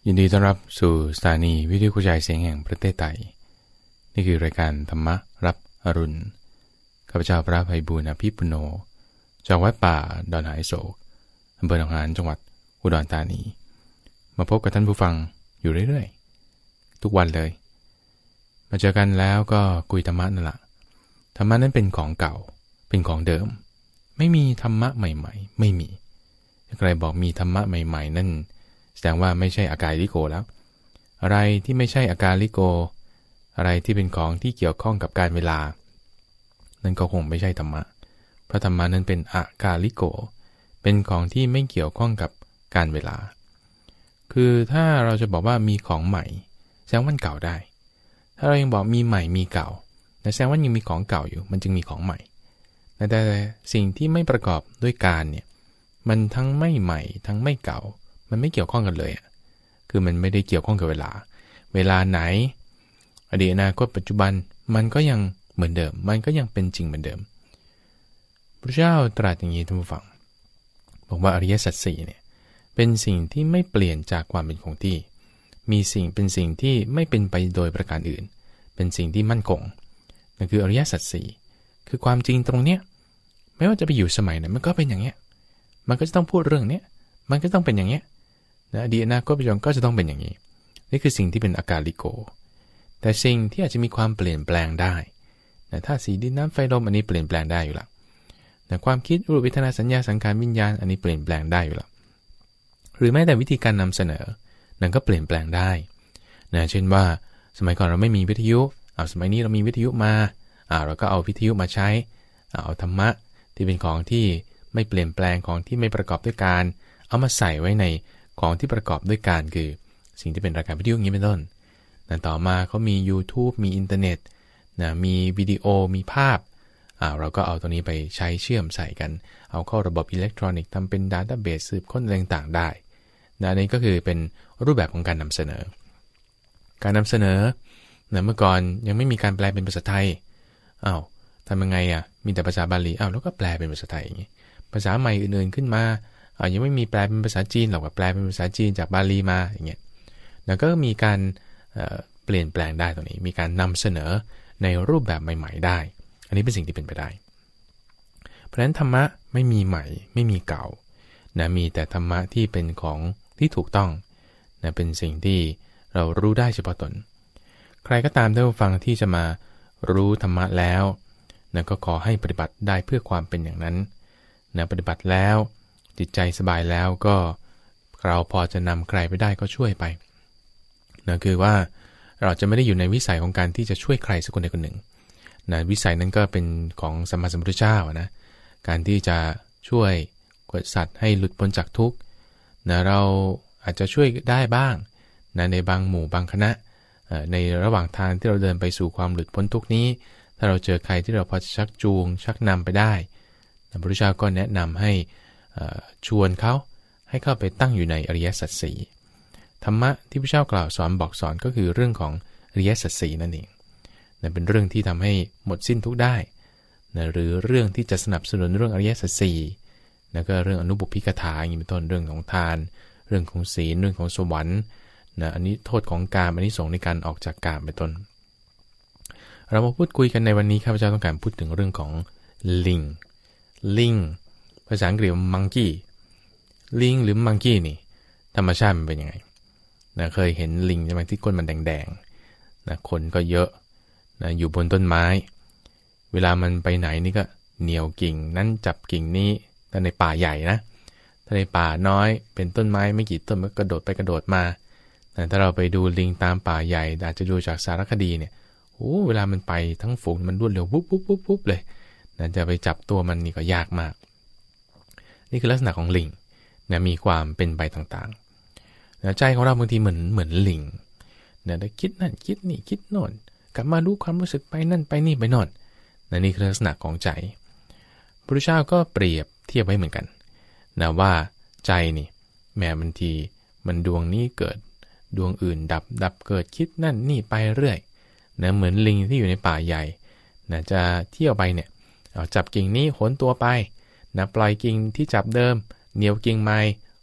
ยินดีต้อนรับสู่สถานีวิทยุกระจายเสียงแห่งประเทศไทยนี่คือรายการธรรมรับอรุณข้าพเจ้าพระไพบูลย์อภิปุโนจากวัดป่าดอนหายโศกอำเภอหนองหานจังหวัดอุดรธานีมาพบกับท่านผู้ฟังอยู่เรื่อยๆทุกวันเลยมาเจอกันแล้วก็คุยธรรมะนั่นแหละธรรมะนั้นเป็นของเก่าเป็นของเดิมไม่มีธรรมะใหม่ๆไม่มีใครบอกมีธรรมะใหม่ๆนั่นแสดงว่าไม่ใช่อากาลิโกแล้วอะไรที่ไม่ใช่อากาลิโกอะไรที่เป็นของที่เกี่ยวข้องกับการเวลานั่นก็คงไม่ใช่ธรรมะเพราะธรรมะนั้นเป็นอากาลิโกเป็นของที่ไม่เกี่ยวข้องกับการเวลาคือถ้าเราจะบอกว่ามีของใหม่แสดงว่าเก่าได้ถ้าเรายังบอกมีใหม่มีเก่าแสดงว่ายังมีของเก่าอยู่มันจึงมีของใหม่แต่สิ่งที่ไม่ประกอบด้วยการเนี่ยมันทั้งไม่ใหม่ทั้งไม่เก่ามันไม่เกี่ยวข้องกันเลยคือมันไม่ได้เกี่ยวข้องกับเวลาไหนอดีตอนาคตปัจจุบันมันก็ยังเหมือนเดิมมันก็ยังเป็นจริงเหมือนเดิมพระเจ้าตรัสอย่างนี้ท่านผู้ฟังบอกว่าอริยสัจสี่เนี่ยเป็นสิ่งที่ไม่เปลี่ยนจากความเป็นคงที่เป็นสิ่งที่ไม่เป็นไปโดยประการอื่นเป็นสิ่งที่มั่นคงนั่นคืออริยสัจสี่คือความจริงตรงเนี้ยไม่ว่าจะไปอยู่สมัยไหนมันก็เป็นอย่างเงี้ยมันก็จะต้องพูดเรื่องเนี้ยมันก็ต้องเป็นอย่างเงี้ยอดีตอนาคตปัจจุบันก็จะต้องเป็นอย่างนี้นี่คือสิ่งที่เป็นอากาลิโกแต่สิ่งที่อาจจะมีความเปลี่ยนแปลงได้ถ้าสีดินน้ำไฟลมอันนี้เปลี่ยนแปลงได้อยู่แล้วความคิดรูปเวทนาสัญญาสังขารวิญญาณอันนี้เปลี่ยนแปลงได้อยู่แล้วหรือแม้แต่วิธีการนำเสนอนั่นก็เปลี่ยนแปลงได้เช่นว่าสมัยก่อนเราไม่มีวิทยุสมัยนี้เรามีวิทยุมาเราก็เอาวิทยุมาใช้เอาธรรมะที่เป็นของที่ไม่เปลี่ยนแปลงของที่ไม่ประกอบด้วยการเอามาใส่ไว้ในของที่ประกอบด้วยการคือสิ่งที่เป็นรายการวิทยุอย่างนี้เป็นต้นต่อมาเขามี YouTube มีอินเทอร์เน็ตมีวิดีโอมีภาพเราก็เอาตัวนี้ไปใช้เชื่อมใส่กันเอาเข้าระบบอิเล็กทรอนิกส์ทำเป็นดาต้าเบสสืบค้นอะไรต่างๆได้นี่ก็คือเป็นรูปแบบของการนำเสนอเมื่อก่อนยังไม่มีการแปลเป็นภาษาไทยทำยังไงมีแต่ภาษาบาลีแล้วก็แปลเป็นภาษาไทยอย่างนี้ภาษาใหม่อื่นๆขึ้นมายังไม่มีแปลเป็นภาษาจีนหรอกว่าแปลเป็นภาษาจีนจากบาลีมาอย่างเงี้ยแล้วก็มีการเปลี่ยนแปลงได้ตรงนี้มีการนำเสนอในรูปแบบใหม่ๆได้อันนี้เป็นสิ่งที่เป็นไปได้เพราะฉะนั้นธรรมะไม่มีใหม่ไม่มีเก่ามีแต่ธรรมะที่เป็นของที่ถูกต้องเป็นสิ่งที่เรารู้ได้เฉพาะตนใครก็ตามที่ฟังที่จะมารู้ธรรมะแล้วก็ขอให้ปฏิบัติได้เพื่อความเป็นอย่างนั้นปฏิบัติแล้วจิตใจสบายแล้วก็เราพอจะนำใครไปได้ก็ช่วยไปคือว่าเราจะไม่ได้อยู่ในวิสัยของการที่จะช่วยใครสักคนใดคนหนึ่งวิสัยนั้นก็เป็นของสัมมาสัมพุทธเจ้าการที่จะช่วยสัตว์ให้หลุดพ้นจากทุกข์เราอาจจะช่วยได้บ้างในบางหมู่บางคณะในระหว่างทางที่เราเดินไปสู่ความหลุดพ้นทุกข์นี้ถ้าเราเจอใครที่เราพอจะชักจูงชักนำไปได้พระพุทธเจ้าก็แนะนำให้ชวนเขาให้เข้าไปตั้งอยู่ในอริยสัจสี่ธรรมะที่พระเจ้ากล่าวสอนบอกสอนก็คือเรื่องของอริยสัจสี่นั่นเองเป็นเรื่องที่ทำให้หมดสิ้นทุกข์ได้หรือเรื่องที่จะสนับสนุนเรื่องอริยสัจสี่แล้วก็เรื่องอนุบุพพิกถาอย่างนี้เป็นต้นเรื่องของทานเรื่องของศีลเรื่องของสวรรค์อันนี้โทษของกามอันนี้ส่งในการออกจากกามเป็นต้นเรามาพูดคุยกันในวันนี้ข้าพเจ้าต้องการพูดถึงเรื่องของลิงภาษาอังกฤษมังกี้ลิงหรือมังกี้นี่ธรรมชาติมันเป็นยังไงเคยเห็นลิงใช่ไหมที่ก้นมันแดงๆคนก็เยอะอยู่บนต้นไม้เวลามันไปไหนนี่ก็เหนี่ยวกิ่งนั้นจับกิ่งนี้แต่ในป่าใหญ่นะถ้าในป่าน้อยเป็นต้นไม้ไม่กี่ต้นมันก็กระโดดไปกระโดดมาแต่ถ้าเราไปดูลิงตามป่าใหญ่อาจจะดูจากสารคดีเนี่ยเวลามันไปทั้งฝูงมันรวดเร็วปุ๊บเลยจะไปจับตัวมันนี่ก็ยากมากนี่คือลักษณะของลิงมีความเป็นไปต่างๆใจของเราบางทีเหมือนลิงได้คิดนั่นคิดนี่คิดโน่นกลับมารู้ความรู้สึกไปนั่นไปนี่ไปโน่นนี่คือลักษณะของใจพระพุทธเจ้าก็เปรียบเทียบไว้เหมือนกันว่าใจนี่แม้บางทีมันดวงนี้เกิดดวงอื่นดับเกิดคิดนั่นนี่ไปเรื่อยเหมือนลิงที่อยู่ในป่าใหญ่จะเที่ยวไปเนี่ยจับกิ่งนี้โหนตัวไปปล่อยกิ่งที่จับเดิมเหนี่ยวกิ่งใหม่โห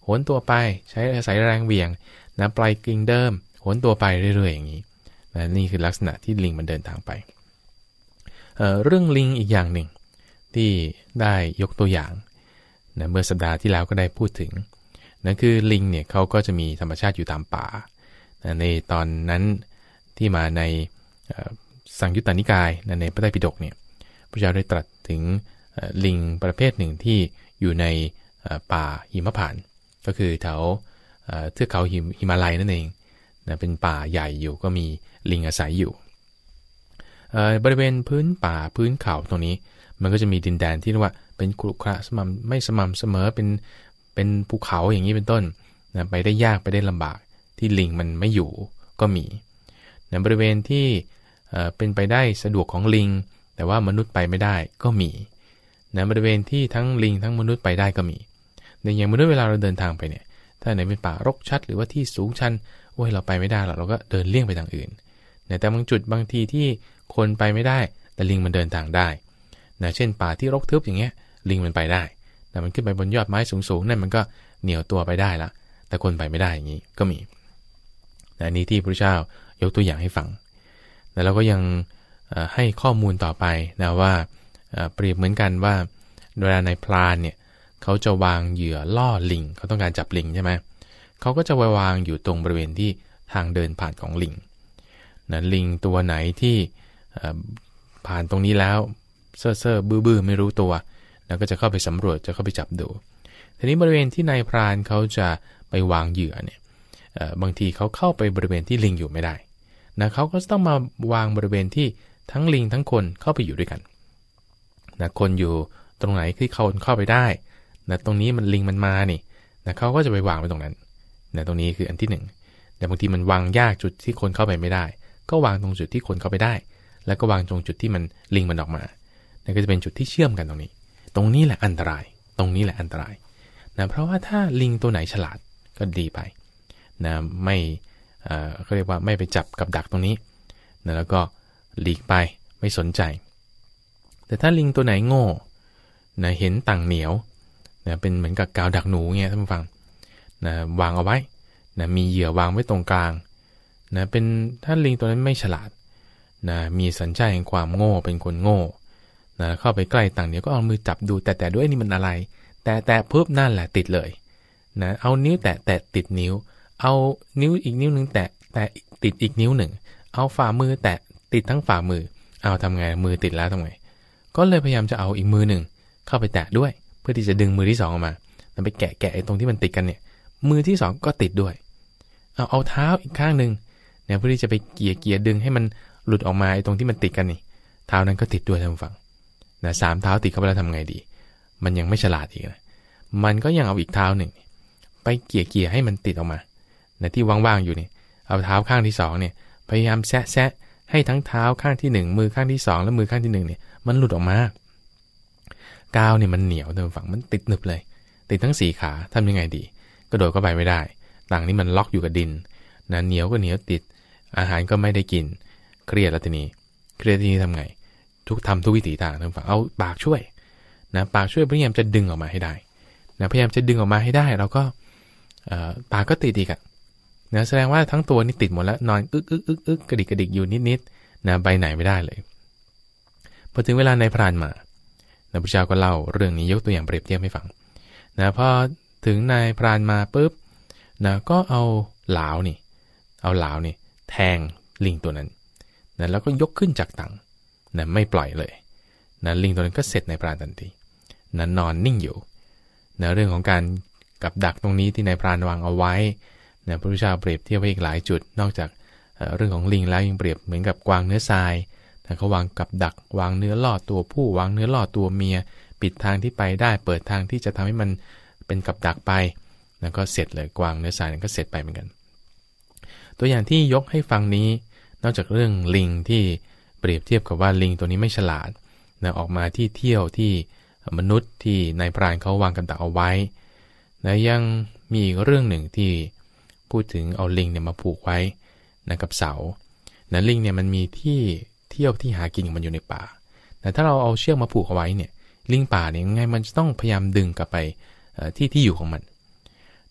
นตัวไปใช้อาศัยแรงเหวี่ยงนะปล่อยกิ่งเดิมโหนตัวไปเรื่อยๆอย่างนี้นะนี่คือลักษณะที่ลิงมันเดินทางไปเรื่องลิงอีกอย่างหนึ่งที่ได้ยกตัวอย่างนะเมื่อสัปดาห์ที่แล้วก็ได้พูดถึงนั่นคือลิงเนี่ยเขาก็จะมีธรรมชาติอยู่ตามป่านะในตอนนั้นที่มาในสังยุตตนิกายนะในพระไตรปิฎกเนี่ยพระเจ้าได้ตรัสถึงลิงประเภทหนึ่งที่อยู่ในป่าหิมพานต์ก็คือแถวเทือกเขาหิมาลัยนั่นเองนะเป็นป่าใหญ่อยู่ก็มีลิงอาศัยอยู่บริเวณพื้นป่าพื้นเขาตรงนี้มันก็จะมีดินแดนที่เรียกว่าเป็นกรุขระไม่สม่ำเสมอเป็นภูเขาอย่างนี้เป็นต้นนะไปได้ยากไปได้ลำบากที่ลิงมันไม่อยู่ก็มีนะบริเวณที่เป็นไปได้สะดวกของลิงแต่ว่ามนุษย์ไปไม่ได้ก็มีนะบริเวณที่ทั้งลิงทั้งมนุษย์ไปได้ก็มีในอย่างมนุษย์เวลาเราเดินทางไปเนี่ยถ้าไหนเป็นป่ารกชัดหรือว่าที่สูงชันโอ้ยเราไปไม่ได้หรอกเราก็เดินเลี่ยงไปทางอื่นนะแต่บางจุดบางทีที่คนไปไม่ได้แต่ลิงมันเดินทางได้นะเช่นป่าที่รกทึบอย่างเงี้ยลิงมันไปได้แต่มันขึ้นไปบนยอดไม้สูงๆนั่นมันก็เหนียวตัวไปได้ละแต่คนไปไม่ได้อย่างนี้ก็มีนะนี้ที่พระเจ้ายกตัวอย่างให้ฟังแล้วเราก็ยังให้ข้อมูลต่อไปนะว่าเปรียบเหมือนกันว่าเวลาในพรานเนี่ยเขาจะวางเหยื่อล่อลิงเขาต้องการจับลิงใช่ไหมเขาก็จะวางอยู่ตรงบริเวณที่ทางเดินผ่านของลิงนะลิงตัวไหนที่ผ่านตรงนี้แล้วเซ่อบื้อไม่รู้ตัวแล้วก็จะเข้าไปสำรวจจะเข้าไปจับดูทีนี้บริเวณที่นายพรานเขาจะไปวางเหยื่อเนี่ยบางทีเขาเข้าไปบริเวณที่ลิงอยู่ไม่ได้นะเขาก็ต้องมาวางบริเวณที่ทั้งลิงทั้งคนเข้าไปอยู่ด้วยกันนะคนอยู่ตรงไหนที่เขาเข้าไปได้นะตรงนี้มันลิงมันมานี่นะเขาก็จะไปวางไว้ตรงนั้นนะตรงนี้คืออันที่หนึ่งแต่บางทีมันวางยากจุดที่คนเข้าไปไม่ได้ก็วางตรงจุดที่คนเข้าไปได้แล้วก็วางตรงจุดที่มันลิงมันออกมานั่นก็จะเป็นจุดที่เชื่อมกันตรงนี้แหละอันตรายตรงนี้แหละอันตรายนะเพราะว่าถ้าลิงตัวไหนฉลาดก็ดีไปนะไม่เขาเรียกว่าไม่ไปจับกับดักตรงนี้นะแล้วก็หลีกไปไม่สนใจแต่ถ้าลิงตัวไหนโง่นะเห็นต่างเหนียวนะเป็นเหมือนกับกาวดักหนูเงี้ยท่านผู้ฟังนะวางเอาไว้นะมีเหยื่อวางไว้ตรงกลางนะเป็นถ้าลิงตัวนั้นไม่ฉลาดนะมีสัญชาติแห่งความโง่เป็นคนโง่นะเข้าไปใกล้ต่างเหนียวก็เอามือจับดูแต่ด้วยนี่มันอะไรแต่ปุ๊บนั่นแหละติดเลยนะเอานิ้วแตะติดนิ้วเอานิ้วอีกนิ้วนึงแตะติดอีกนิ้วหนึ่งเอาฝ่ามือแตะติดทั้งฝ่ามือเอาทำไงมือติดแล้วทำไงก็เลยพยายามจะเอาอีกมือหนึ่งเข้าไปแตะด้วยเพื่อที่จะดึงมือที่สองออกมาแล้วไปแกะไอ้ตรงที่มันติดกันเนี่ยมือที่สองก็ติดด้วยเอาเท้าอีกข้างนึงเนี่ยเพื่อที่จะไปเกี่ยดึงให้มันหลุดออกมาไอ้ตรงที่มันติดกันนี่เท้านั้นก็ติดด้วยท่านผู้ฟังนะสามเท้าติดเข้าไปแล้วทำไงดีมันยังไม่ฉลาดอีกนะมันก็ยังเอาอีกเท้าหนึ่งไปเกี่ยให้มันติดออกมานะที่ว่างๆอยู่นี่เอาเท้าข้างที่สองเนี่ยพยายามแซะให้ทั้งเท้าข้างที่หนึ่งมือข้างที่สองและมือข้างที่หนึ่งเนี่ยมันหลุดออกมากาวเนี่ยมันเหนียวท่านผู้ฟังมันติดหนึบเลยติดทั้งสี่ขาทำยังไงดีกระโดดก็ไปไม่ได้ต่างนี้มันล็อกอยู่กับดินนะเหนียวก็เหนียวติดอาหารก็ไม่ได้กินเครียดแล้วทีนี้ทำไงทำทุกวิถีทางท่านผู้ฟังเอาปากช่วยนะปากช่วยพยายามจะดึงออกมาให้ได้นะพยายามจะดึงออกมาให้ได้เราก็ปากก็ติดอีกอะนะแสดงว่าทั้งตัวนี่ติดหมดแล้วนอนอึกกระดิกอยู่นิดนะไปไหนไม่ได้เลยพอถึงเวลาในพรานมาพระพุทธเจ้าก็เล่าเรื่องนี้ยกตัวอย่างเปรียบเทียบให้ฟังนะพอถึงนายพรานมาปุ๊บนะก็เอาเหลานี่แทงลิงตัวนั้นนะแล้วก็ยกขึ้นจากตังนะไม่ปล่อยเลยนะลิงตัวนั้นก็เสร็จนายพรานทันทีนะนอนนิ่งอยู่นะเรื่องของการกับดักตรงนี้ที่นายพรานวางเอาไว้นะพระพุทธเจ้าเปรียบเทียบไว้อีกหลายจุดนอกจากเรื่องของลิงแล้วยังเปรียบเหมือนกับกวางเนื้อทรายแต่เขาวางกับดักวางเนื้อล่อตัวผู้วางเนื้อล่อตัวเมียปิดทางที่ไปได้เปิดทางที่จะทำให้มันเป็นกับดักไปแล้วก็เสร็จเลยกวางเนื้อทรายก็เสร็จไปเหมือนกันตัวอย่างที่ยกให้ฟังนี้นอกจากเรื่องลิงที่เปรียบเทียบกับว่าลิงตัวนี้ไม่ฉลาดนะออกมาที่เที่ยวที่มนุษย์ที่นายพรานเขาวางกับดักเอาไว้นะยังมีอีกเรื่องหนึ่งที่พูดถึงเอาลิงเนี่ยมาผูกไว้นะกับเสานะลิงเนี่ยมันมีที่เที่ยวที่หากินของมันอยู่ในป่าแต่ถ้าเราเอาเชือกมาผูกเอาไว้เนี่ยลิงป่าเนี่ยยังไงมันจะต้องพยายามดึงกลับไปที่อยู่ของมัน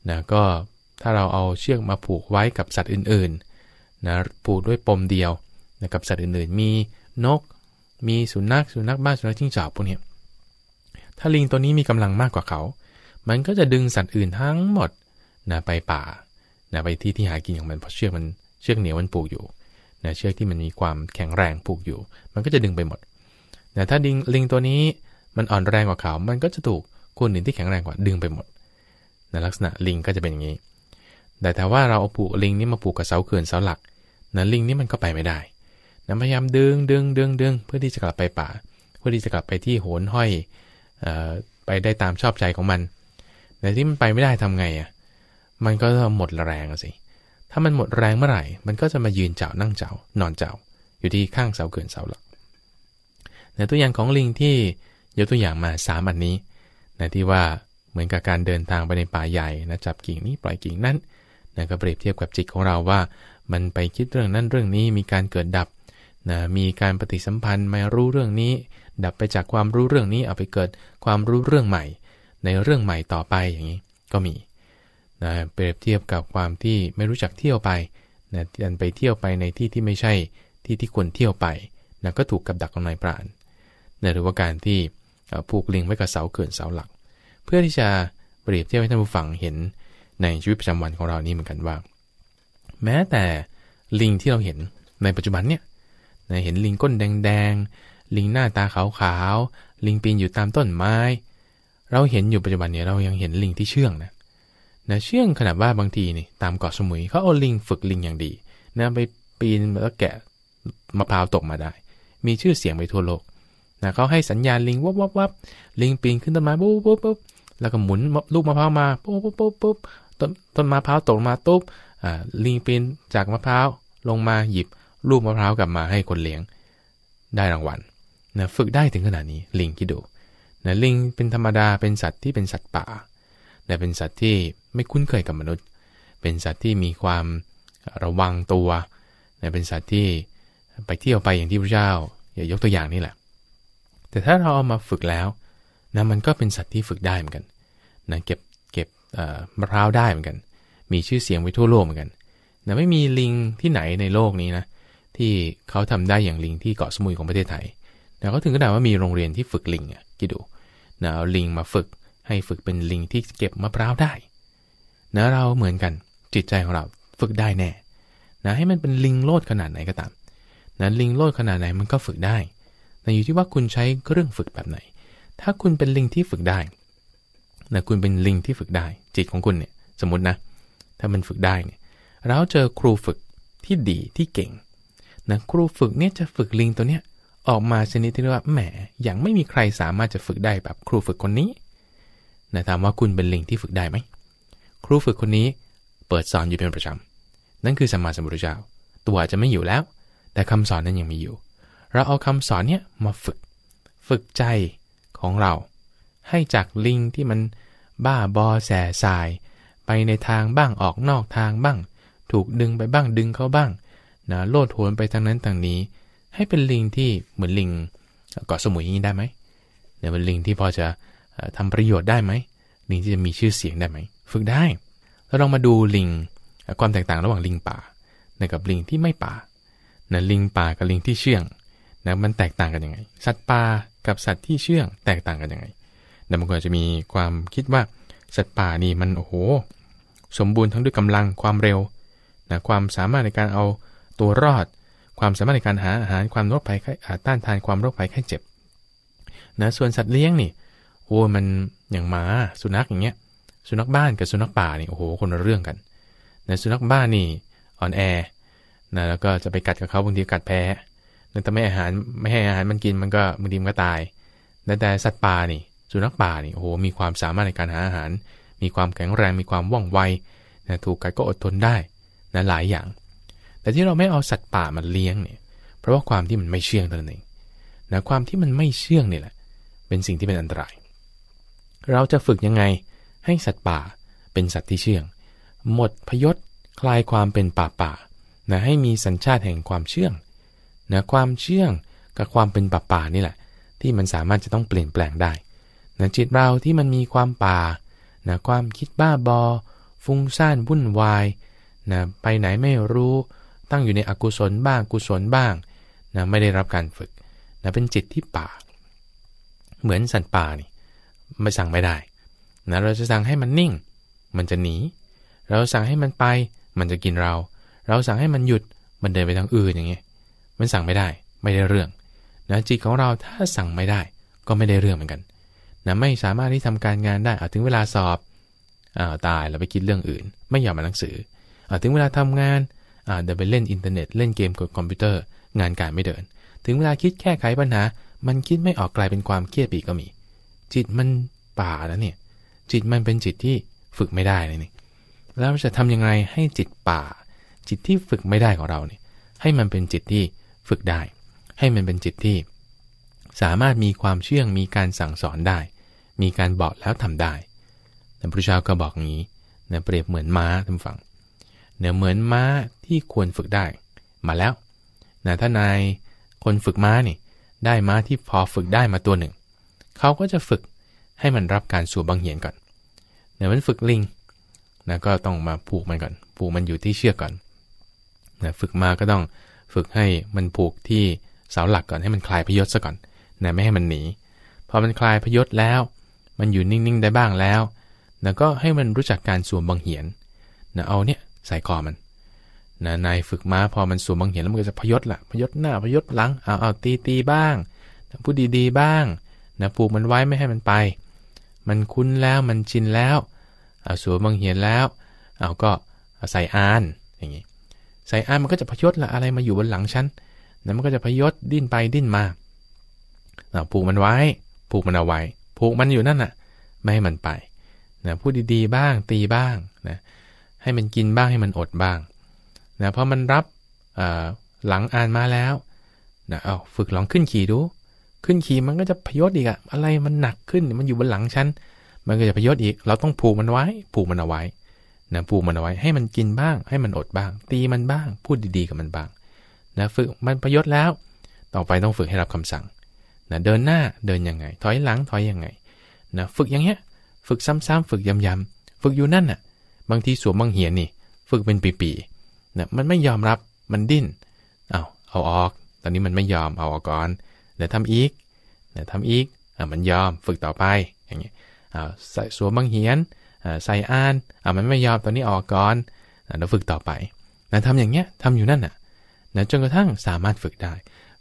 นะก็ถ้าเราเอาเชือกมาผูกไว้กับสัตว์อื่นๆนะผูกด้วยปมเดียวนะกับสัตว์อื่นๆมีนกมีสุนัขบ้านสุนัขจิ้งจอกพวกนี้ถ้าลิงตัวนี้มีกำลังมากกว่าเขามันก็จะดึงสัตว์อื่นทั้งหมดนะไปป่านะไปที่หากินของมันเพราะเชือกเหนียวมันผูกอยู่นะเชือกที่มันมีความแข็งแรงผูกอยู่มันก็จะดึงไปหมดแต่ถ้าลิงตัวนี้มันอ่อนแรงกว่าเขามันก็จะถูกคนอื่นที่แข็งแรงกว่าดึงไปหมดนะลักษณะลิงก็จะเป็นอย่างนี้แต่ถ้าว่าเราเอาผูกลิงนี้มาผูกกับเสาเขื่อนเสาหลักนะลิงนี้มันก็ไปไม่ได้นะพยายามดึงเพื่อที่จะกลับไปป่าเพื่อที่จะกลับไปที่โหนห้อยไปได้ตามชอบใจของมันแต่ที่มันไปไม่ได้ทำไงอ่ะมันก็หมดแรงสิถ้ามันหมดแรงเมื่อไหร่มันก็จะมายืนเจ้านั่งเจ้านอนเจ้าอยู่ที่ข้างเสาเขื่อนเสาหลักในตัวอย่างของลิงที่ยกตัวอย่างมา3อันนี้นะที่ว่าเหมือนกับการเดินทางไปในป่าใหญ่นะจับกิ่งนี้ปล่อยกิ่งนั้นนะก็เปรียบเทียบกับจิตของเราว่ามันไปคิดเรื่องนั้นเรื่องนี้มีการเกิดดับนะมีการปฏิสัมพันธ์มารู้เรื่องนี้ดับไปจากความรู้เรื่องนี้เอาไปเกิดความรู้เรื่องใหม่ในเรื่องใหม่ต่อไปอย่างนี้ก็มีนะเปรียบเทียบกับความที่ไม่รู้จักเที่ยวไปนะดันไปเที่ยวไปในที่ที่ไม่ใช่ที่ควรเที่ยวไปนะก็ถูกกับดักของนายพรานนะหรือว่าการที่ผูกลิงไว้กับเสาเขื่อนเสาหลักเพื่อที่จะเปรียบเทียบให้ท่านผู้ฟังเห็นในชีวิตประจำวันของเรานี่เหมือนกันว่าแม้แต่ลิงที่เราเห็นในปัจจุบันเนี่ยเห็นลิงก้นแดงๆลิงหน้าตาขาวๆลิงปีนอยู่ตามต้นไม้เราเห็นอยู่ปัจจุบันเนี่ยเรายังเห็นลิงที่เชื่องนะเชื่องขนาดว่าบางทีนี่ตามเกาะสมุยเขาเอาลิงฝึกลิงอย่างดีนะไปปีนแล้วแกะมะพร้าวตกมาได้มีชื่อเสียงไปทั่วโลกนะเขาให้สัญญาณลิงวับลิงปีนขึ้นต้นไม้ปุ๊บแล้วก็หมุนลูกมะพร้าวมาปุ๊บต้นมะพร้าวตกมาตุ๊บลิงปีนจากมะพร้าวลงมาหยิบลูกมะพร้าวกลับมาให้คนเลี้ยงได้รางวัลนะฝึกได้ถึงขนาดนี้ลิงคิดดูนะลิงเป็นธรรมดาเป็นสัตว์ที่เป็นสัตว์ป่าแต่เป็นสัตว์ที่ไม่คุ้นเคยกับมนุษย์เป็นสัตว์ที่มีความระวังตัวนะเป็นสัตว์ที่ไปเที่ยวไปอย่างที่พระเจ้าอย่ายกตัวอย่างนี่แหละแต่ถ้าเราเอามาฝึกแล้วนะมันก็เป็นสัตว์ที่ฝึกได้เหมือนกันนะเก็บมะพร้าวได้เหมือนกันมีชื่อเสียงไปทั่วโลกเหมือนกันนะไม่มีลิงที่ไหนในโลกนี้นะที่เขาทำได้อย่างลิงที่เกาะสมุยของประเทศไทยนะเขาถึงขนาดว่ามีโรงเรียนที่ฝึกลิงคิดดูนะเอาลิงมาฝึกให้ฝึกเป็นลิงที่เก็บมะพร้าวได้นะเราเหมือนกันจิตใจของเราฝึกได้แน่นะให้มันเป็นลิงโลดขนาดไหนก็ตามนะลิงโลดขนาดไหนมันก็ฝึกได้แต่อยู่ที่ว่าคุณใช้เครื่องฝึกแบบไหนถ้าคุณเป็นลิงที่ฝึกได้นะคุณเป็นลิงที่ฝึกได้จิตของคุณเนี่ยสมมตินะถ้ามันฝึกได้เนี่ยเราเจอครูฝึกที่ดีที่เก่งนะครูฝึกเนี่ยจะฝึกลิงตัวเนี้ยออกมาชนิดที่เรียกว่าแหมอย่างไม่มีใครสามารถจะฝึกได้แบบครูฝึกคนนี้นะถามว่าคุณเป็นลิงที่ฝึกได้ไหมครูฝึกคนนี้เปิดสอนอยู่เป็นประจำนั่นคือสัมมาสัมพุทธเจ้าตัวอาจจะไม่อยู่แล้วแต่คำสอนนั้นยังมีอยู่เราเอาคำสอนเนี้ยมาฝึกใจของเราให้จากลิงที่มันบ้าบอแส่สายไปในทางบ้างออกนอกทางบ้างถูกดึงไปบ้างดึงเขาบ้างนะโลดโผนไปทางนั้นทางนี้ให้เป็นลิงที่เหมือนลิงเกาะสมุยนี้ได้ไหมเนี่ยเป็นลิงที่พอจะทำประโยชน์ได้ไหมลิงที่จะมีชื่อเสียงได้ไหมฝึกได้แล้วลองมาดูลิงความแตกต่างระหว่างลิงป่ากับลิงที่ไม่ป่านะลิงป่ากับลิงที่เชื่องนะมันแตกต่างกันยังไงสัตว์ป่ากับสัตว์ที่เชื่องแตกต่างกันยังไงแต่บางคนอาจจะมีความคิดว่าสัตว์ป่านี่มันโอ้โหสมบูรณ์ทั้งด้วยกำลังความเร็วนะความสามารถในการเอาตัวรอดความสามารถในการหาอาหารความโรคภัยต้านทานความโรคภัยไข้เจ็บนะส่วนสัตว์เลี้ยงนี่โอ้มันอย่างหมาสุนัขอย่างเงี้ยสุนัขบ้านกับสุนัขป่านี่โอ้โหคนละเรื่องกันนะสุนัขบ้านนี่อ่อนแอนะแล้วก็จะไปกัดกับเขาบางทีกัดแพ้แต่ไม่ให้อาหารมันกินมันก็บางทีมันก็ตายแต่สัตว์ป่านี่สุนัขป่านี่โอ้โหมีความสามารถในการหาอาหารมีความแข็งแรงมีความว่องไวนะถูกกัดก็อดทนได้นะหลายอย่างแต่ที่เราไม่เอาสัตว์ป่ามาเลี้ยงเนี่ยเพราะว่าความที่มันไม่เชื่องเท่านั้นเองนะความที่มันไม่เชื่องนี่แหละเป็นสิ่งที่เป็นอันตรายเราจะฝึกยังไงให้สัตว์ป่าเป็นสัตว์ที่เชื่องหมดพยศคลายความเป็นป่านะให้มีสัญชาติแห่งความเชื่องนะความเชื่องกับความเป็นป่านี่แหละที่มันสามารถจะต้องเปลี่ยนแปลงได้นะจิตเราที่มันมีความป่านะความคิดบ้าบอฟุ้งซ่านวุ่นวายนะไปไหนไม่รู้ตั้งอยู่ในอกุศลบ้างกุศลบ้างนะไม่ได้รับการฝึกนะเป็นจิตที่ป่าเหมือนสัตว์ป่านี่ไม่สั่งไม่ได้นะเราจะสั่งให้มันนิ่งมันจะหนีเราสั่งให้มันไปมันจะกินเราสั่งให้มันหยุดมันเดินไปทางอื่นอย่างเงี้ยมันสั่งไม่ได้เรื่องนะจิตของเราถ้าสั่งไม่ได้ก็ไม่ได้เรื่องเหมือนกันนะไม่สามารถที่ทำการงานได้ถึงเวลาสอบตายเราไปคิดเรื่องอื่นไม่ยอมอ่านหนังสือถึงเวลาทำงานเดินไปเล่นอินเทอร์เน็ตเล่นเกมกดคอมพิวเตอร์งานการไม่เดินถึงเวลาคิดแก้ไขปัญหามันคิดไม่ออกกลายเป็นความเครียดปีก็มีจิตมันป่าแล้วเนี่ยจิตมันเป็นจิตที่ฝึกไม่ได้เลยนี่แล้วจะทำยังไงให้จิตป่าจิตที่ฝึกไม่ได้ของเราเนี่ยให้มันเป็นจิตที่ฝึกได้ให้มันเป็นจิตที่สามารถมีความเชื่องมีการสั่งสอนได้มีการบอกแล้วทำได้แต่พระพุทธเจ้าก็บอกงี้นะเปรียบเหมือนม้าท่านฟังเนี่ยเหมือนม้าที่ควรฝึกได้มาแล้วนะถ้านายคนฝึกม้านี่ได้ม้าที่พอฝึกได้มาตัวหนึ่งเขาก็จะฝึกให้มันรับการสวมบังเหียนก่อนเนี่ยมันฝึกลิงนะก็ต้องมาผูกมันก่อนผูกมันอยู่ที่เชือกก่อนนะฝึกมาก็ต้องฝึกให้มันผูกที่เสาหลักก่อนให้มันคลายพยศซะก่อนนะไม่ให้มันหนีพอมันคลายพยศแล้วมันอยู่นิ่งๆได้บ้างแล้วนะก็ให้มันรู้จักการสวมบังเหียนนะเอาเนี่ยใส่คอมันนะนายฝึกม้าพอมันสวมบังเหียนแล้วมันก็จะพยศละพยศหน้าพยศหลังเอาตีบ้างพูดดีๆบ้างนะผูกมันไว้ไม่ให้มันไปมันคุ้นแล้วมันชินแล้วสวมบังเหียนแล้วก็ใส่อานอย่างงี้ใส่อานมันก็จะพยศละอะไรมาอยู่บนหลังฉันนะมันก็จะพยศดิ้นไปดิ้นมาผูกมันไว้ผูกมันเอาไว้ผูกมันอยู่นั่นน่ะไม่ให้มันไปนะพูดดีๆบ้างตีบ้างนะให้มันกินบ้างให้มันอดบ้างนะพอมันรับหลังอ่านมาแล้วนะฝึกลองขึ้นขี่ดูขึ้นขี่มันก็จะพยศอีกอะไรมันหนักขึ้นมันอยู่บนหลังฉันมันก็จะพยศอีกเราต้องผูกมันไว้ผูกมันเอาไว้นะผูกมันเอาไว้ให้มันกินบ้างให้มันอดบ้างตีมันบ้างพูดดีๆกับมันบ้างนะฝึกมันพยศแล้วต่อไปต้องฝึกให้รับคำสั่งนะเดินหน้าเดินยังไงถอยหลังถอยยังไงนะฝึกอย่างเงี้ยฝึกซ้ำๆฝึกย้ำๆฝึกอยู่นั่นน่ะบางทีสวมบังเหียนนี่ฝึกเป็นปีๆนะมันไม่ยอมรับมันดิ้นเอาออกตอนนี้มันไม่ยอมเอาออกก่อนเดี๋ยวทำอีกมันยอมฝึกต่อไปอย่างเงี้ยใส่สวมบังเหียนใส่อ่านมันไม่ยอมตอนนี้ออกก่อนแล้วฝึกต่อไปนะทำอย่างเงี้ยทำอยู่นั่นน่ะนะจนกระทั่งสามารถฝึกได้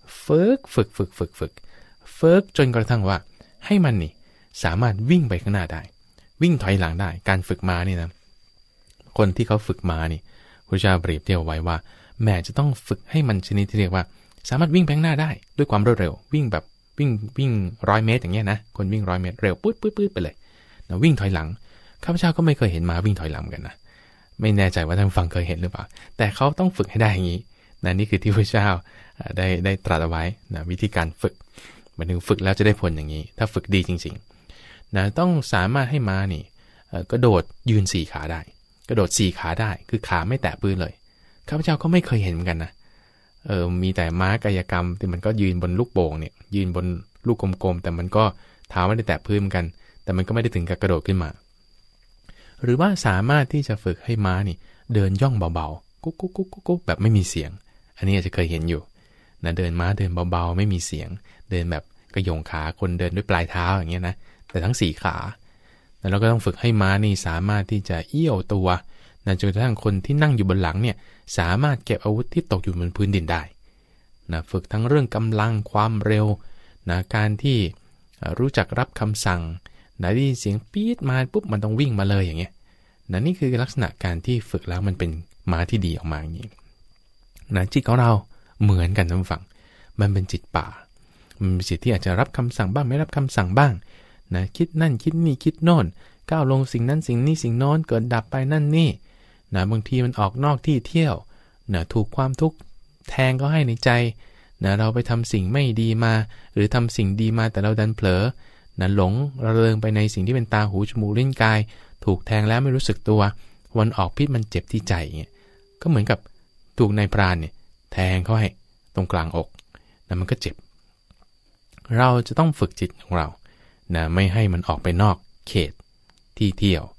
ฝึกจนกระทั่งว่าให้มันนี่สามารถวิ่งไปข้างหน้าได้วิ่งถอยหลังได้การฝึกม้านี่นะคนที่เขาฝึกม้านี่พระเจ้าเปรียบเทียบไว้ว่าแม่จะต้องฝึกให้มันชนิดที่เรียกว่าสามารถวิ่งไปข้างหน้าได้ด้วยความรวดเร็ววิ่งแบบวิ่ง100 เมตรอย่างเงี้ยนะคนวิ่ง100 เมตรเร็วปื๊ดไปเลยนะวิ่งถอยหลังข้าพเจ้าก็ไม่เคยเห็นม้าวิ่งถอยหลังกันนะไม่แน่ใจว่าท่านฟังเคยเห็นหรือเปล่าแต่เขาต้องฝึกให้ได้อย่างนี้นะนี่คือที่พระเจ้าได้ตรัสเอาไว้นะวิธีการฝึกหมายถึงฝึกแล้วจะได้ผลอย่างนี้ถ้าฝึกดีจริงๆนะต้องสามารถให้ม้านี่กระโดดยืน4 ขาได้กระโดด4 ขาได้คือขาไม่แตะพื้นเลยข้าพเจ้าก็ไม่เคยเห็นเหมือนกันนะมีแต่ม้ากายกรรมที่มันก็ยืนบนลูกโป่งเนี่ยยืนบนลูกกลมๆแต่มันก็เท้าไม่ได้แตะพื้นเหมือนกันแต่มันก็ไม่ได้ถึงกับกระโดดขึ้นมาหรือว่าสามารถที่จะฝึกให้ม้านี่เดินย่องเบาๆกุ๊กกุ๊กกุ๊กกุ๊กแบบไม่มีเสียงอันนี้อาจจะเคยเห็นอยู่นะเดินม้าเดินเบาๆไม่มีเสียงเดินแบบกระโยงขาคนเดินด้วยปลายเท้าอย่างเงี้ยนะแต่ทั้ง4 ขาแล้วเราก็ต้องฝึกให้ม้านี่สามารถที่จะเอี้ยวตัวนะจนกระทั่งคนที่นั่งอยู่บนหลังเนี่ยสามารถเก็บอาวุธที่ตกอยู่บนพื้นดินได้นะฝึกทั้งเรื่องกำลังความเร็วนะการที่รู้จักรับคำสั่งนะได้ยินเสียงปี๊ดมาปุ๊บมันต้องวิ่งมาเลยอย่างเงี้ยนะนี่คือลักษณะการที่ฝึกแล้วมันเป็นม้าที่ดีออกมาอย่างนี้นะจิตของเราเหมือนกันท่านผู้ฟังมันเป็นจิตป่ามันเป็นจิตที่อาจจะรับคำสั่งบ้างไม่รับคำสั่งบ้างนะคิดนั่นคิดนี่คิดโน่นก้าวลงสิ่งนั้นสิ่งนี้สิ่งโน้นเกิดดับไปนั่นนี่นะบางทีมันออกนอกที่เที่ยวนะถูกความทุกข์แทงก็ให้ในใจนะเราไปทำสิ่งไม่ดีมาหรือทำสิ่งดีมาแต่เราดันเผลอนะหลงระเริงไปในสิ่งที่เป็นตาหูจมูกลิ้นกายถูกแทงแล้วไม่รู้สึกตัววันออกพิษมันเจ็บที่ใจเงี้ยก็เหมือนกับถูกนายพรานเนี่ยแทงเข้าให้ตรงกลางอกนะมันก็เจ็บเราจะต้องฝึกจิตของเรานะไม่ให้มันออกไปนอกเขตที่เที่ยว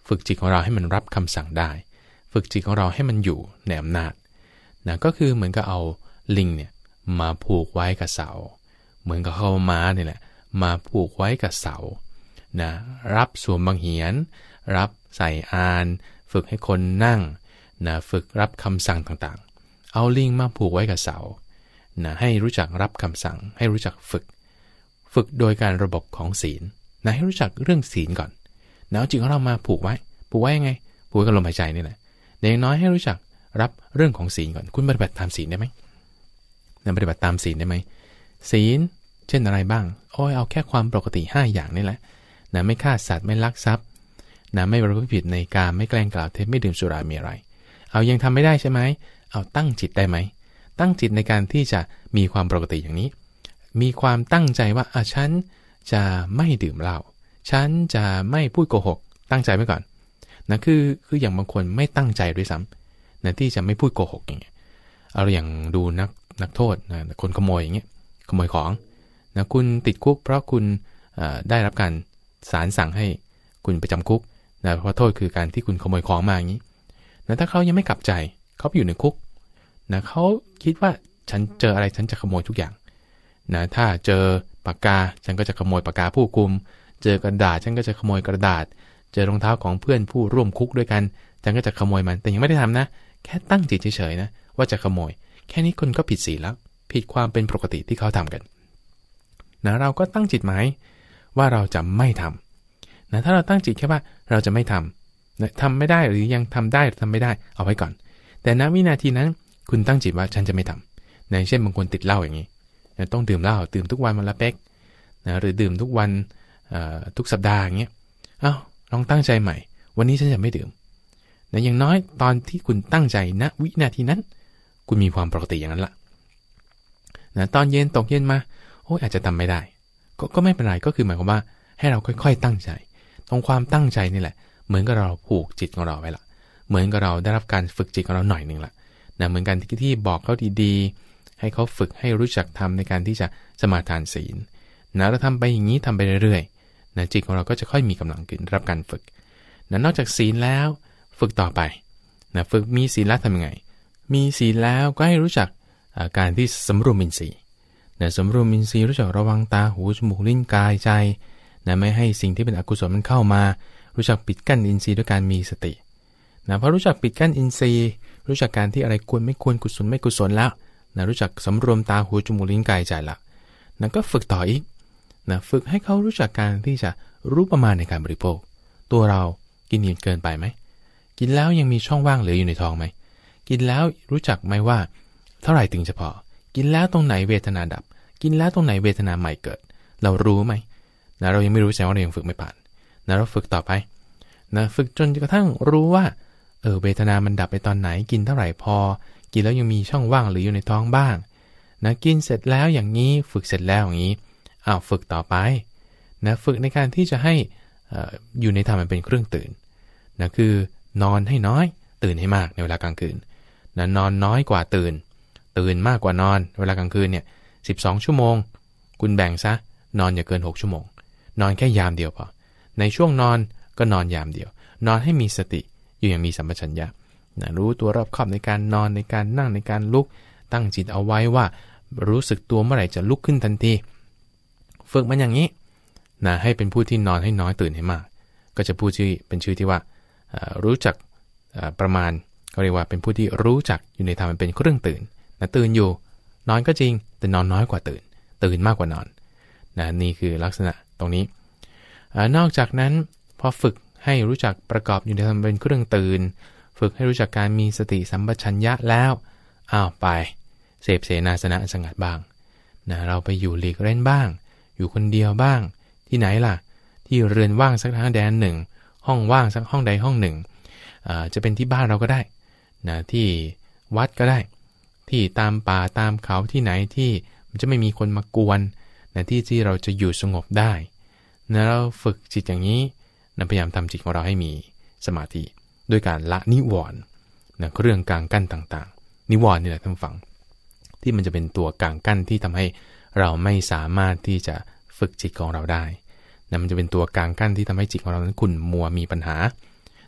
ฝึกจิตของเราให้มันรับคำสั่งได้ฝึกจิตของเราให้มันอยู่ในอำนาจนะก็คือเหมือนกับเอาลิงเนี่ยมาผูกไว้กับเสาเหมือนกับเอาม้าเนี่ยแหละมาผูกไว้กับเสานะรับสวมบังเหียนรับใส่อานฝึกให้คนนั่งนะฝึกรับคำสั่งต่างๆเอาลิงมาผูกไว้กับเสานะให้รู้จักรับคำสั่งให้รู้จักฝึกโดยการระบบของศีลนะให้รู้จักเรื่องศีลก่อนนะเอาจิตของเรามาผูกไว้ยังไงผูกไว้กับลมหายใจนี่แหละอย่างน้อยให้รู้จักรับเรื่องของศีลก่อนคุณปฏิบัติตามศีลได้ไหมนะปฏิบัติตามศีลได้ไหมศีลเช่นอะไรบ้างเอาแค่ความปกติ5อย่างนี่แหละนะไม่ฆ่าสัตว์ไม่ลักทรัพย์นะไม่ประพฤติผิดในกามไม่แกล้งกล่าวเท็จไม่ดื่มสุรามีอะไรเอายังทำไม่ได้ใช่ไหมเอาตั้งจิตได้ไหมตั้งจิตในการที่จะมีความปกติอย่างนี้มีความตั้งใจว่าฉันจะไม่ดื่มเหล้าฉันจะไม่พูดโกหกตั้งใจไว้ก่อนนะคืออย่างบางคนไม่ตั้งใจด้วยซ้ำนะที่จะไม่พูดโกหกอย่างเงี้ยเอาอย่างดูนักโทษนะคนขโมยอย่างเงี้ยขโมยของนะคุณติดคุกเพราะคุณได้รับการศาลสั่งให้คุณไปจำคุกนะเพราะโทษคือการที่คุณขโมยของมาอย่างนี้นะถ้าเขายังไม่กลับใจเขาไปอยู่ในคุกนะเขาคิดว่าฉันเจออะไรฉันจะขโมยทุกอย่างนะถ้าเจอปากกาฉันก็จะขโมยปากกาผู้คุมเจอกระดาษฉันก็จะขโมยกระดาษเจอรองเท้าของเพื่อนผู้ร่วมคุกด้วยกันฉันก็จะขโมยมันแต่ยังไม่ได้ทำนะแค่ตั้งจิตเฉยๆนะว่าจะขโมยแค่นี้คนก็ผิดศีลแล้วผิดความเป็นปกติที่เขาทำกันนะเราก็ตั้งจิตหมายว่าเราจะไม่ทำนะถ้าเราตั้งจิตแค่ว่าเราจะไม่ทำนะทำไม่ได้หรือยังทำได้หรือทำไม่ได้เอาไว้ก่อนแต่ณวินาทีนั้นคุณตั้งจิตว่าฉันจะไม่ทำนะเช่นบางคนติดเหล้าอย่างนี้นะต้องดื่มเหล้าดื่มทุกวันวันละเป๊กนะหรือดื่มทุกวันทุกสัปดาห์อย่างเงี้ยลองตั้งใจใหม่วันนี้ฉันจะไม่ดื่มนะอย่างน้อยตอนที่คุณตั้งใจณวินาทีนั้นคุณมีความปกติอย่างนั้นละนะตอนเย็นตกเย็นมาอาจจะทำไม่ได้ก็ไม่เป็นไรก็คือหมายความว่าให้เราค่อยๆตั้งใจตรงความตั้งใจนี่แหละเหมือนกับเราผูกจิตของเราไว้ละเหมือนกับเราได้รับการฝึกจิตของเราหน่อยนึงละนะเหมือนกันที่บอกเขาดีๆให้เขาฝึกให้รู้จักทำในการที่จะสมาทานศีลนะเราทำไปอย่างนี้ทำไปเรื่อยๆนะจิตของเราก็จะค่อยมีกำลังขึ้นรับการฝึกนะนอกจากศีลแล้วฝึกต่อไปนะฝึกมีศีลแล้วทำยังไงมีศีลแล้วก็ให้รู้จักการที่สำรวมอินทรีย์นะสำรวมอินทรีย์รู้จักระวังตาหูจมูกลิ้นกายใจนะไม่ให้สิ่งที่เป็นอกุศลมันเข้ามารู้จักปิดกั้นอินทรีย์ด้วยการมีสตินะพอรู้จักปิดกั้นอินทรีย์รู้จักการที่อะไรควรไม่ควรกุศลไม่กุศลแล้วนะรู้จักสำรวมตาหูจมูกลิ้นกายใจละนะก็ฝึกต่ออีกนะฝึกให้เขารู้จักการที่จะรู้ประมาณในการบริโภคตัวเรากินอิ่มเกินไปไหมกินแล้วยังมีช่องว่างเหลืออยู่ในท้องไหมกินแล้วรู้จักไหมว่าเท่าไหร่ถึงจะพอกินแล้วตรงไหนเวทนาดับกินแล้วตรงไหนเวทนาใหม่เกิดเรารู้ไหมนะเรายังไม่รู้แสดงว่าเรายังฝึกไม่ผ่านนะเราฝึกต่อไปนะฝึกจนกระทั่งรู้ว่าเวทนามันดับไปตอนไหนกินเท่าไหร่พอกินแล้วยังมีช่องว่างเหลืออยู่ในท้องบ้างนะกินเสร็จแล้วอย่างนี้ฝึกเสร็จแล้วอย่างนี้ฝึกต่อไปนะฝึกในการที่จะให้อยู่ในธรรมมันเป็นเครื่องตื่นนะคือนอนให้น้อยตื่นให้มากในเวลากลางคืนนะนอนน้อยกว่าตื่นมากกว่านอนเวลากลางคืนเนี่ย12ชั่วโมงคุณแบ่งซะนอนอย่าเกิน6ชั่วโมงนอนแค่ยามเดียวพอในช่วงนอนก็นอนยามเดียวนอนให้มีสติอยู่อย่างมีสัมปชัญญะนะรู้ตัวรอบคอบในการนอนในการนั่งในการลุกตั้งจิตเอาไว้ว่ารู้สึกตัวเมื่อไหร่จะลุกขึ้นทันทีฝึกมันอย่างนี้นะให้เป็นผู้ที่นอนให้น้อยตื่นให้มากก็จะพูดชื่อเป็นชื่อที่ว่ารู้จักประมาณก็เรียกว่าเป็นผู้ที่รู้จักอยู่ในธรรมมันเป็นเครื่องตื่นนะตื่นอยู่นอนก็จริงแต่นอนน้อยกว่าตื่นมากกว่านอนนะนี่คือลักษณะตรงนี้นอกจากนั้นพอฝึกให้รู้จักประกอบอยู่ในธรรมเป็นเครื่องตื่นฝึกให้รู้จักการมีสติสัมปชัญญะแล้วไปเสพเสนาสนะสงัดบ้างนะเราไปอยู่หลีกเล่นบ้างอยู่คนเดียวบ้างที่ไหนล่ะที่เรือนว่างสักทางแดนหนึ่งห้องว่างสักห้องใดห้องหนึ่งจะเป็นที่บ้านเราก็ได้นะที่วัดก็ได้ที่ตามป่าตามเขาที่ไหนที่มันจะไม่มีคนมากวนนะที่เราจะอยู่สงบได้นะเราฝึกจิตอย่างนี้นะพยายามทำจิตของเราให้มีสมาธิด้วยการละนิวรณ์นะเรื่องกลางกั้นต่างๆนิวรณ์นี่แหละท่านฟังที่มันจะเป็นตัวกลางกั้นที่ทำให้เราไม่สามารถที่จะฝึกจิตของเราได้นะมันจะเป็นตัวกลางกั้นที่ทำให้จิตของเรานั้นขุ่นมัวมีปัญหา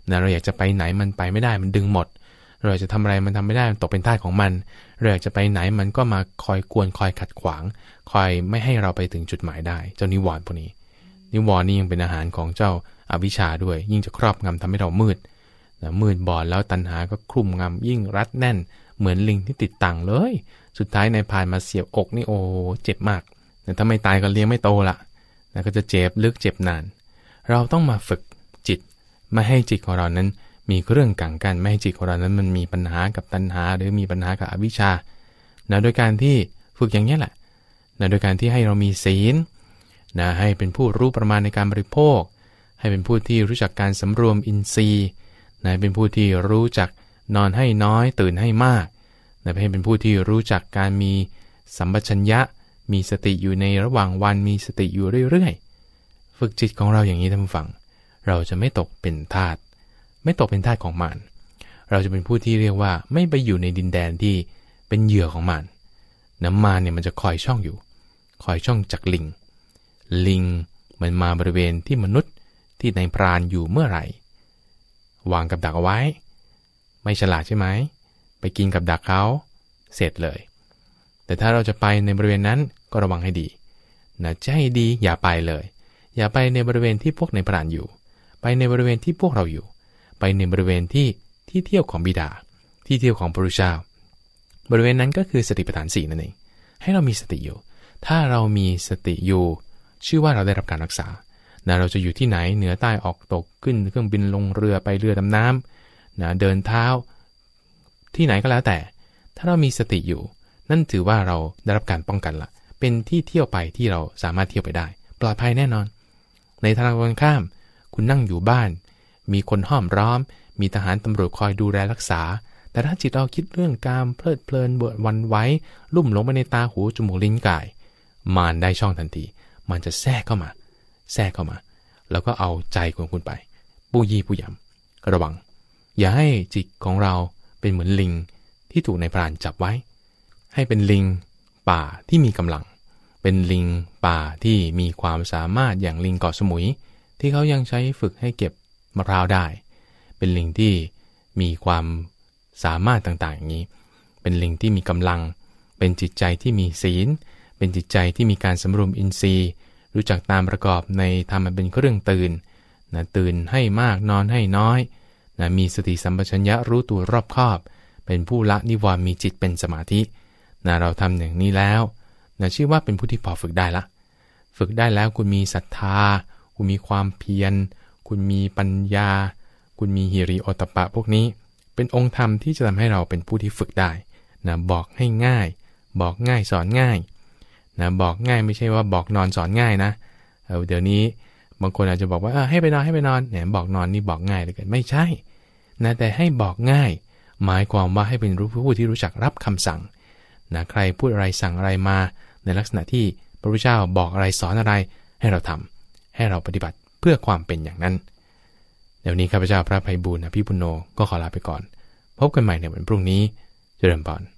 นะเราอยากจะไปไหนมันไปไม่ได้มันดึงหมดเราอยากจะทำอะไรมันทำไม่ได้มันตกเป็นทาสของมันเราอยากจะไปไหนมันก็มาคอยกวนคอยขัดขวางคอยไม่ให้เราไปถึงจุดหมายได้เจ้านิวรณ์พวกนี้นิวรณ์นี่ยังเป็นอาหารของเจ้าอวิชชาด้วยยิ่งจะครอบงำทำให้เรามืดนะมืดบอดแล้วตัณหาก็คลุมงำยิ่งรัดแน่นเหมือนลิงที่ติดตังเลยสุดท้ายนายพรานมาเสียบอกนี่โอ้เจ็บมากแต่ถ้าไม่ตายก็เลี้ยงไม่โตละนะก็จะเจ็บลึกเจ็บนานเราต้องมาฝึกจิตไม่ให้จิตของเรานั้นมีเรื่องกังกันไม่ให้จิตของเรานั้นมันมีปัญหากับตัณหาหรือมีปัญหากับอวิชชานะโดยการที่ฝึกอย่างนี้แหละนะโดยการที่ให้เรามีศีลนะให้เป็นผู้รู้ประมาณในการบริโภคให้เป็นผู้ที่รู้จักการสำรวมอินทรีย์นะเป็นผู้ที่รู้จักนอนให้น้อยตื่นให้มากนะให้เป็นผู้ที่รู้จักการมีสัมปชัญญะมีสติอยู่ในระหว่างวันมีสติอยู่เรื่อยๆฝึกจิตของเราอย่างนี้ท่านผู้ฟังเราจะไม่ตกเป็นทาสไม่ตกเป็นทาสของมารเราจะเป็นผู้ที่เรียกว่าไม่ไปอยู่ในดินแดนที่เป็นเหยื่อของมารน้ำมารเนี่ยมันจะคอยช่องอยู่คอยช่องจากลิงมันมาบริเวณที่มนุษย์ที่นายพรานอยู่เมื่อไหร่วางกับดักเอาไว้ไม่ฉลาดใช่ไหมไปกินกับดักเขาเสร็จเลยแต่ถ้าเราจะไปในบริเวณนั้นก็ระวังให้ดีนะจะให้ดีอย่าไปเลยอย่าไปในบริเวณที่พวกนายพรานอยู่ไปในบริเวณที่พวกเราอยู่ไปในบริเวณที่เที่ยวของบิดาที่เที่ยวของพระพุทธเจ้าบริเวณนั้นก็คือสติปัฏฐาน4นั่นเองให้เรามีสติอยู่ถ้าเรามีสติอยู่ชื่อว่าเราได้รับการรักษานะเราจะอยู่ที่ไหนเหนือใต้ออกตกขึ้นเครื่องบินลงเรือไปเรือดำน้ำนะเดินเท้าที่ไหนก็แล้วแต่ถ้าเรามีสติอยู่นั่นถือว่าเราได้รับการป้องกันละเป็นที่เที่ยวไปที่เราสามารถเที่ยวไปได้ปลอดภัยแน่นอนในทางตรงข้ามคุณนั่งอยู่บ้านมีคนห้อมร้อมมีทหารตำรวจคอยดูแลรักษาแต่ถ้าจิตเราคิดเรื่องการเพลิดเพลินเบิดวันไว้ลุ่มหลงไปในตาหูจมูกลิ้นกายมารได้ช่องทันทีมันจะแทรกเข้ามาแล้วก็เอาใจของคุณไปปู้ยี่ปู้ยำระวังอย่าให้จิตของเราเป็นเหมือนลิงที่ถูกนายพรานจับไว้ให้เป็นลิงป่าที่มีกำลังเป็นลิงป่าที่มีความสามารถอย่างลิงเกาะสมุยที่เขายังใช้ฝึกให้เก็บมะพร้าวได้เป็นลิงที่มีความสามารถต่างๆอย่างนี้เป็นลิงที่มีกำลังเป็นจิตใจที่มีศีลเป็นจิตใจที่มีการสำรวมอินทรีย์รู้จักตามประกอบในธรรมมันเป็นเครื่องตื่นนะตื่นให้มากนอนให้น้อยนะมีสติสัมปชัญญะรู้ตัวรอบคอบเป็นผู้ละนิวรณ์มีจิตเป็นสมาธินะเราทำอย่างนี้แล้วนะชื่อว่าเป็นผู้ที่พอฝึกได้ละฝึกได้แล้วคุณมีศรัทธาคุณมีความเพียรคุณมีปัญญาคุณมีหิริโอตตัปปะพวกนี้เป็นองค์ธรรมที่จะทำให้เราเป็นผู้ที่ฝึกได้นะบอกให้ง่ายบอกง่ายสอนง่ายนะบอกง่ายไม่ใช่ว่าบอกนอนสอนง่ายนะเดี๋ยวนี้บางคนอาจจะบอกว่าให้ไปนอนเนี่ยบอกนอนนี่บอกง่ายเลยกันไม่ใช่นะแต่ให้บอกง่ายหมายความว่าให้เป็นผู้ที่รู้จักรับคำสั่งนะใครพูดอะไรสั่งอะไรมาในลักษณะที่พระพุทธเจ้าบอกอะไรสอนอะไรให้เราทำให้เราปฏิบัติเพื่อความเป็นอย่างนั้นเดี๋ยวนี้ข้าพเจ้าพระไพบูลย์อภิปุโนก็ขอลาไปก่อนพบกันใหม่ในวันพรุ่งนี้เจริญพร